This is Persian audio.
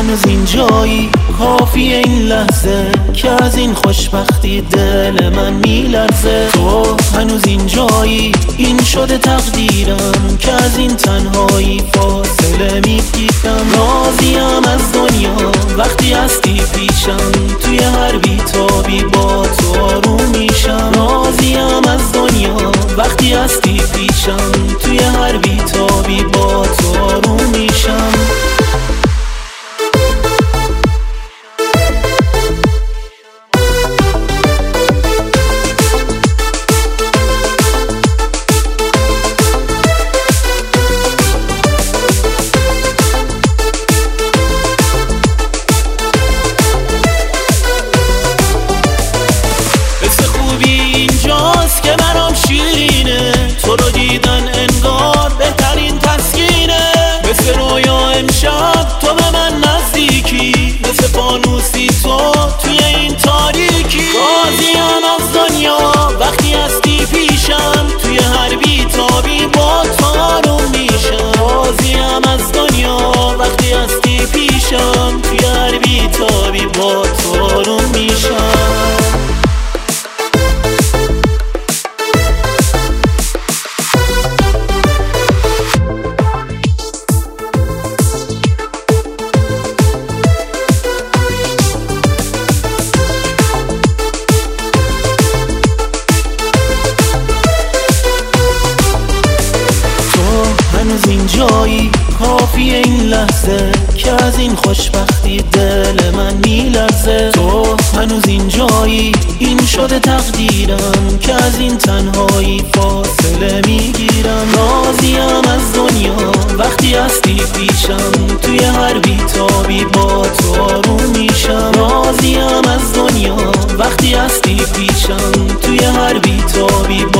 هنوز اینجایی، کافی این لحظه که از این خوشبختی دل من میلرزه. تو هنوز اینجایی، این شده تقدیرم که از این تنهایی فاصله میگیرم. راضیم از دنیا وقتی هستی پیشم، توی هر بیتابی با تو آروم میشم. راضیم از دنیا وقتی هستی پیشم، توی هر بیتابی با تو آروم میشم. که برام شیرینه، تو رو دیدن انگار بهترین تسکینه. مثل رویا امشب تو به من نزدیکی، مثل فانوسی تو توی این تاریکی. راضیم از دنیا وقتی هستی پیشم، توی هر بیتابی با تو آروم میشم. راضیم از دنیا وقتی هستی پیشم، توی هر بیتابی با تو آروم میشم. هنوز اینجایی، کافی این لحظه که از این خوشبختی دل من میلرزه. تو هنوز اینجایی، این شده تقدیرم که از این تنهایی فاصله میگیرم. راضیم از دنیا وقتی هستی پیشم، توی هر بیتابی با تو آروم میشم. راضیم از دنیا وقتی هستی پیشم، توی هر بیتابی